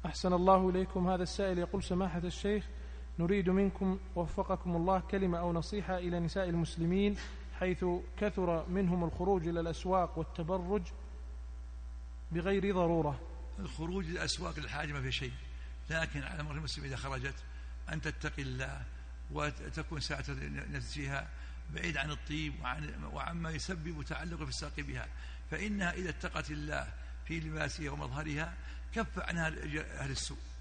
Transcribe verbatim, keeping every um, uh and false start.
أحسن الله إليكم. هذا السائل يقول: سماحة الشيخ، نريد منكم وفقكم الله كلمة أو نصيحة إلى نساء المسلمين حيث كثر منهم الخروج إلى الأسواق والتبرج بغير ضرورة. الخروج إلى الأسواق للحاجة ما في شيء، لكن على امر المسلم إذا خرجت أن تتقي الله وتكون ساعة نفسها بعيد عن الطيب وعن وعما يسبب تعلق في الساق بها، فإنها إذا اتقت الله في لباسها ومظهرها كف عنها أهل السوء.